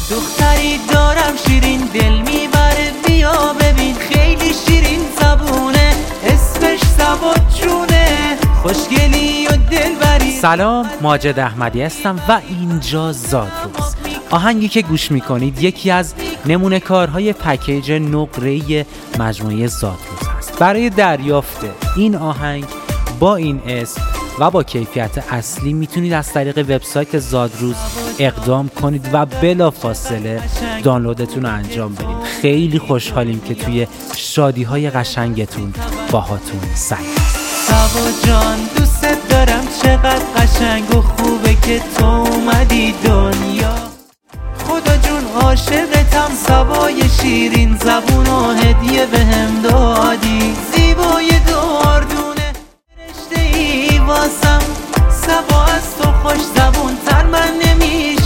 دختری دارم شیرین دل میبره بیا ببین خیلی شیرین زبونه اسمش سبا جونه خوشگلی و دلبری. سلام، ماجد احمدی هستم و اینجا زادروز. آهنگی که گوش میکنید یکی از نمونه کارهای پکیج نقره‌ای مجموعه زادروز هست. برای دریافت این آهنگ با این اسم و با کیفیت اصلی میتونید از طریق وبسایت زادروز اقدام کنید و بلافاصله دانلودتون رو انجام بدید. خیلی خوشحالیم که توی شادی‌های قشنگتون باهاتون سعی. سبا جان دوست دارم چقدر قشنگ و خوبه که تو اومدی دنیا. خدا جون عاشقتم سبای شیرین زبون و هدیه بهم دادی. زیبای داردونه رشته ای واسم سبا از تو خوش زبون تر من نمیشه